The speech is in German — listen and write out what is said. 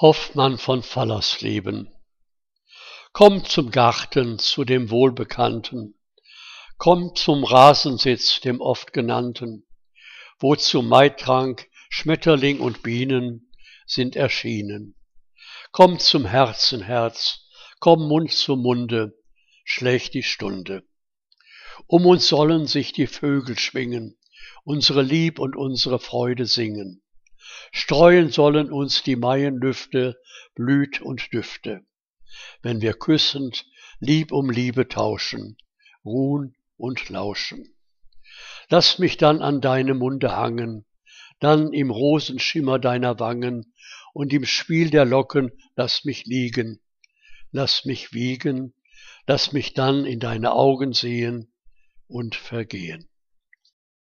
Hoffmann von Fallersleben. Kommt zum Garten, zu dem Wohlbekannten, kommt zum Rasensitz, dem oft genannten, wo zum Maitrank Schmetterling und Bienen sind erschienen. Kommt zum Herzenherz, komm Mund zu Munde, schlägt die Stunde. Um uns sollen sich die Vögel schwingen, unsere Lieb und unsere Freude singen. Streuen sollen uns die Maienlüfte Blüt und Düfte, wenn wir küssend Lieb um Liebe tauschen, ruhn und lauschen. Lass mich dann an deinem Munde hangen, dann im Rosenschimmer deiner Wangen und im Spiel der Locken lass mich liegen, lass mich wiegen, lass mich dann in deine Augen sehen und vergehen.